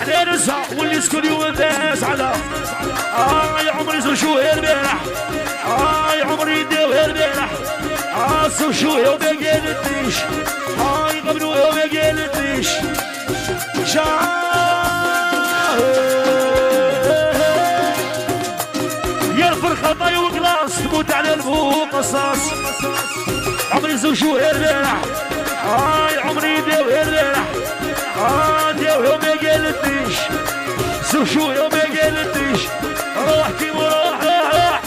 على نسا واللي سكن يونس على يا عمري شو البارح يا عمري داوي البارح شو وما قالتليش قبلوا وما قالتليش يرفع الخطايا وقلاص تموت على الفوق قصاص عمري شو البارح يا عمري داوي البارح داوي وما قالتليش شو وما قالتليش روح كيما روح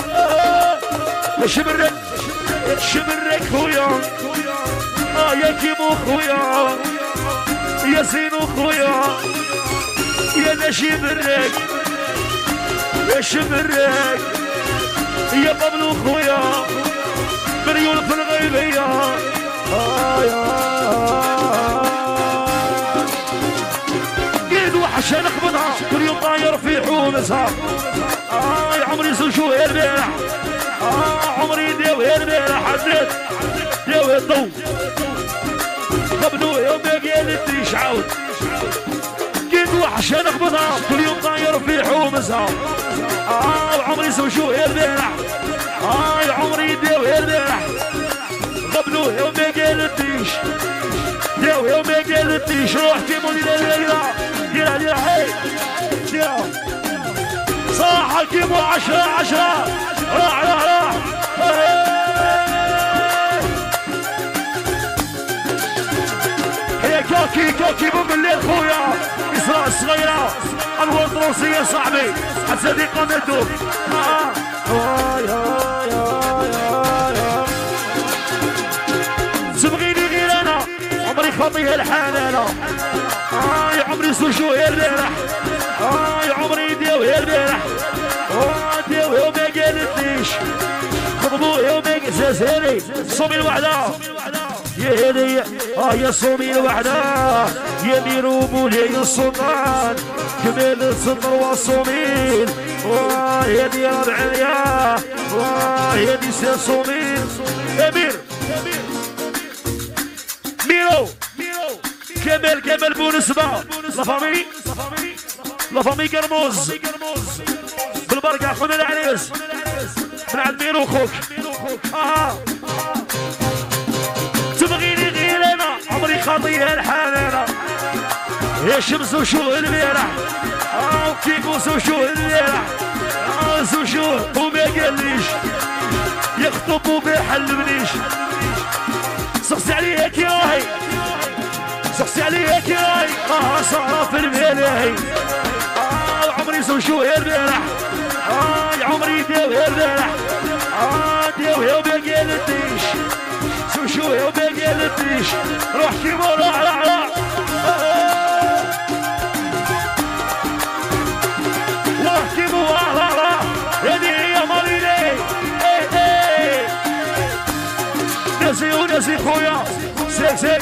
شبرك خويا يا كيمو خويا يا زينو خويا يا لا شبرك يا شبرك يا قبلو خويا مريول في الغيبية قيد وحشة نقبضها كل يوم طاير في حومسها يا عمري شو البارح عمري داوي البارح عديت داوي الضو قبلو يوم ما قالتليش عاود كيد وحشة نقبضها كل يوم طاير في حومسها وعمري شو البارح يا عمري داوي البارح قبلو يوم ما قالتليش داوي يوم ما قالتليش روح كيمو ديرها حي صاح كيمو 10 راح هي كوكي بوم الليل خويا إسراء الصغيرة أنور طروسية صاحبي الصديقة مدو تبغيني غير أنا عمري خاطيها الحنانة يا عمري شو البارح يا عمري داوي البارح داوي وما قالتليش خطبوه وما قالتليش صومي الوحدة يا هدي يا صومي الوحدة يا ميرو مولاي السلطان كمال السطر والصوميل يا دي ربعية يا دي سي صوميل امير ميرو كمال بونسبة لا فامي قرموز بالبركة خذ العريس من عند ميرو خوك تبغيني غير انا عمري خاطيها الحنانة يا شمس وشو البارح وكيكوس وشو البارح وشو وما قاليش يخطب وما يحلمنيش سقسي عليك يا راهي سقسي عليك يا راهي صار في الملاهي عمري شو البارح يا عمري داوي البارح داوي وما قالتليش شو وما قالتليش روح كيما روح ناسي خويا سيك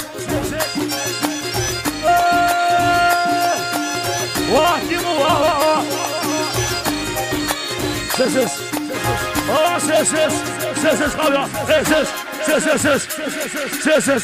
واحكي واه سيس خويا سيس